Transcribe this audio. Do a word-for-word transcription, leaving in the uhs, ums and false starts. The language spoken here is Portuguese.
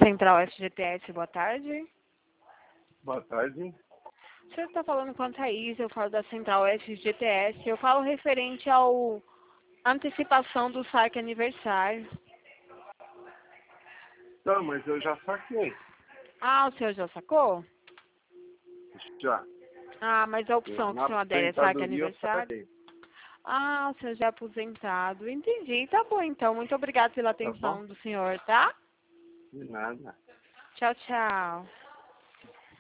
Central F G T S, boa tarde. Boa tarde. O senhor está falando com a Thaís, eu falo da Central F G T S, eu falo referente ao antecipação do saque aniversário. Não, mas eu já saquei. Ah, o senhor já sacou? Já. Ah, mas a opção que o Na senhor adere é saque aposentadoria eu aniversário? saquei. Ah, o senhor já é aposentado. Entendi, tá bom então. Muito obrigada pela Tá bom? atenção do senhor, tá? De nada. Tchau, tchau.